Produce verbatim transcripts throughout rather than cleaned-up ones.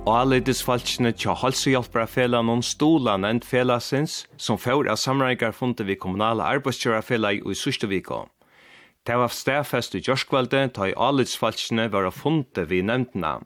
Alitisfalskene tja halsehjelpere fela noen stola nevnt felasins, som får av samreigar fundet vi kommunale arbeidskjøra i Sørstevika. Det var stedfest i Gjørskvalde, ta i alitisfalskene var fundet vi nevntene.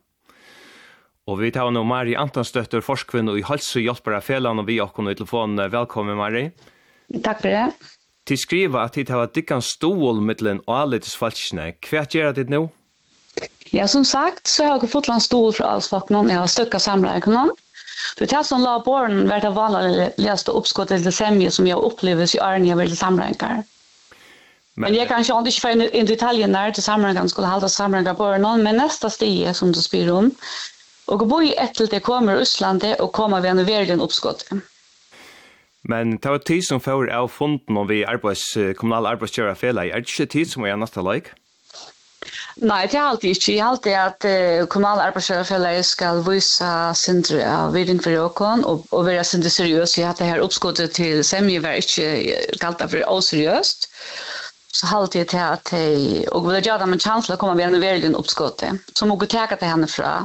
Og vi tar nå Mari Antonstøtter, forskvinne i halsehjelpere fela, og vi har kunnet i telefonen. Velkommen, Mari. Takk for det. Til skriva at det var dikkan stål mittelen alitisfalskene. Hva gjør det nå? Ja, som sagt, så har jeg fått en stol fra Alsvaknen. Jeg har støkket samleikene. Det er som la båren vært av vanlig leste oppskottet til semje som jeg oppleves i årene jeg vil samleikere. Men jeg kan ikke ikke få inn i detaljen der til samleikene skulle halde samleikere på årene, men neste stige som du spyr om, og bo i ett til det kommer Østlandet og kommer ved en verden oppskottet. Men det var tid som får av funden om vi arbeids, kommunale arbeidskjøra fela. Er det ikke tid som er neste like? Nei, det er alltid ikke. Jeg har alltid at uh, kommunale arbeidsgiverfeller skal vise sin vidning for åkken og, og være sin seriøs. Jeg har det her oppskottet til semje var ikke kalt for oseriøst. Så har alltid til at jeg, og vil gjøre dem en chans til å komme ved en veldig oppskottet. Så må jeg ta til henne fra.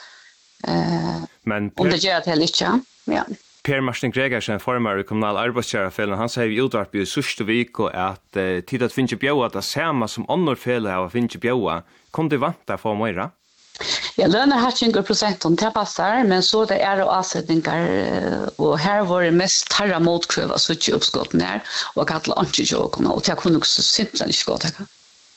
Uh, Men om det gjør det heller ikke. Ja. Per Martin Gregersen, formar i kommunal arbeidsgiverfellen, han sier i utvarp i Sørstevika at uh, tid at finnes bjøa det samme som andre fele av finnes bjøa. Kom det vant for mer? Ja, lønner har tjenge prosenten til passer, men så det er og avsetninger, og her var det mest tarra motkrøv av suttje oppskotten her, og kattel antijåkene, og til jeg kunne også simpelthen ikke gå til.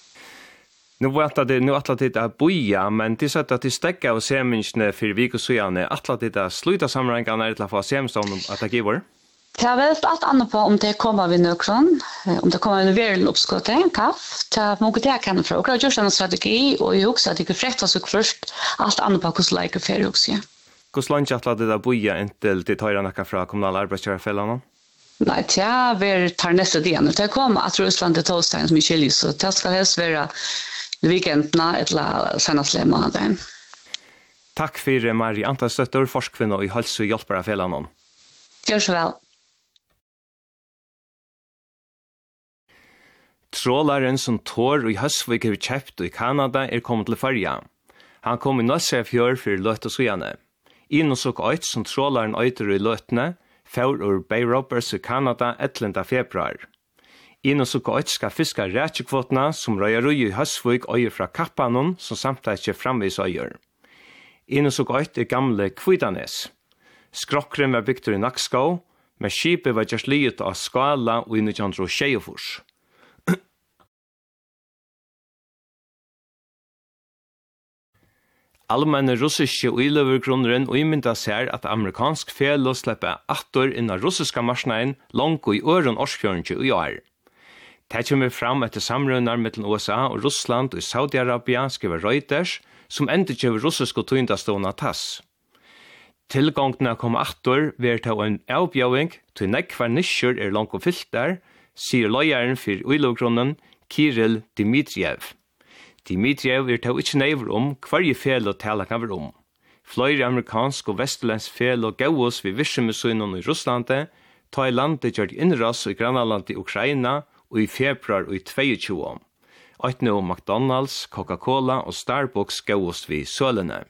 Nu vet det nu att det är boja men det så att det stäcka och semingene för vik och sojane att det är sluta sammanhänga när det får semston att det giver. Det har väl allt annat på om det kommer vi nu kron om det kommer en väl uppskott en kaff ta något jag kan fråga och just en strategi och jag också att det frätta så först allt annat på hur like för också. Hur långt att det där boja inte det tar jag några från kommunala arbetsgivarfällarna. Nej, ja, vi tar nästa del. Det kommer att Ryssland det torsdagen som Michel så det ska helst vara weekendna eller senast månaden. Tack för Mari Antonstøtter, forskvinne i helse- og hjelpere Gjør så vel. Trålaren som Tor i Høsvik har kjøpt i Kanada er kommet til Førja. Han kom i Nøsse fjør for løt og sujane. Inn og såk øyt som trålaren øyter i løtene, fjør ur Bay Robbers i Kanada ellevte februar. Inn og såk øyt skal fiska rætjekvotene som røyer ui i Høsvik øyer fra Kappanon som samtidig ikke framvis øyer. Inn og såk øyt er gamle Kvidanes. Skrokkren var bygd i Nakskau, men skipet var just liet av skala og i nitton tjuefors. Allmenne russiske uiløvergrunneren og imynda ser at amerikansk felo slipper attor innan russiska marsnaden langt i øren årsfjørende i år. Det kommer fram etter samrønner mellom U S A og Russland og Saudi-Arabia skriver Reuters, som enda kjøver russiske tøyndastående tass. Tilgangene kom attor ved til en avbjøving til nekvar nisjer er langt og fylt der, sier løyeren for uiløvergrunnen Kirill Dmitriev. Dmitriev er til ikke never om hver fel og tala kan være om. Flere amerikansk og vesterlensk fel og gauos ved virksomhetsøynen i Russlande, ta i landet gjør innras i grannlandet i Ukraina og i februar og i tjueto. At nå McDonald's, Coca-Cola og Starbucks gauos ved sølene.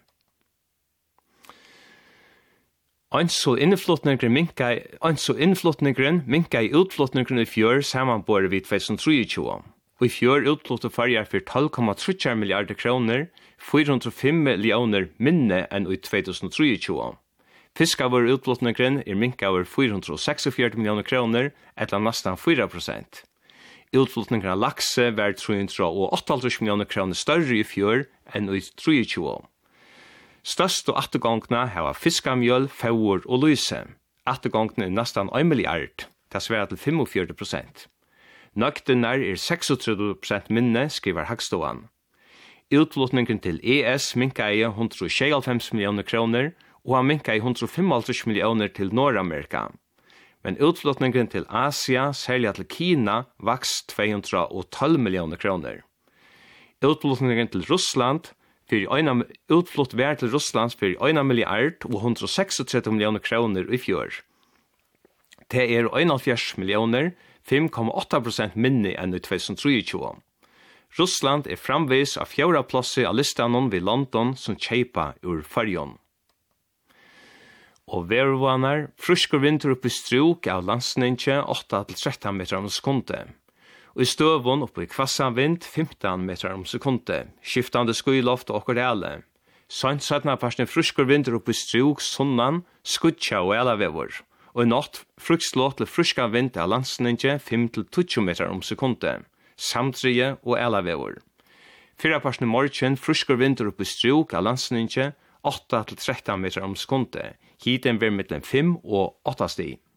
Anså innflutningren minka, anså innflutningren minka i utflutningren i fjør samanbore vid tjueto. Og i fjør utfluttet farger for tolv komma tre milliarder kroner, fire hundre og fem millioner minne enn i tjueto. Fiska vår utflutningren er minka over fire hundre og seksogfjøruti millioner kroner, eller nesten fire prosent. Utflutningen av lakse var tre hundre og åttiåtte millioner kroner større i fjør enn i tjueto. Størst og attergångene har fiskamjøl, fjord og lyse. Attergångene er nesten en milliard, det svarer til femogfjøruti prosent. Nøkten er seksogtredve prosent minne, skriver Hagståan. Utflutningen til E S minka i one hundred tjuehalvfems millioner kroner, og han minka i one hundred femoghalvtreds millioner til Nordamerika. Men utflutningen til Asia, særlig til Kina, vaks to hundre og tolv millioner kroner. Utflutningen til Russland, for en utflutt vær til Russland for en milliard og one hundred seksogtredve millioner kroner i fjør. Det er einogfjøruti millioner, fem komma åtta prosent minne enn i tjueto. Russland er framvis av fjorda plasset av listanen ved London som kjeipa ur Førjon. Og vervanar, frusker vinter oppi struk av landsninje åtta til tretton meter om sekundet. Og i støvun oppi kvassan vind femton meter om sekundet, skiftande skyloft og okkordeale. Sant sattna parsten frusker vinter oppi struk sunnan, skutja og elavevor. Og i natt frukslåt til fruska vind av landsninje fem til tjugo meter om sekundet, samtrige og elavevor. Fyra parsten i morgen frusker vinter oppi struk av landsninje åtta til tretton meter om sekundet, hiten blir mellom fem og åtta stig.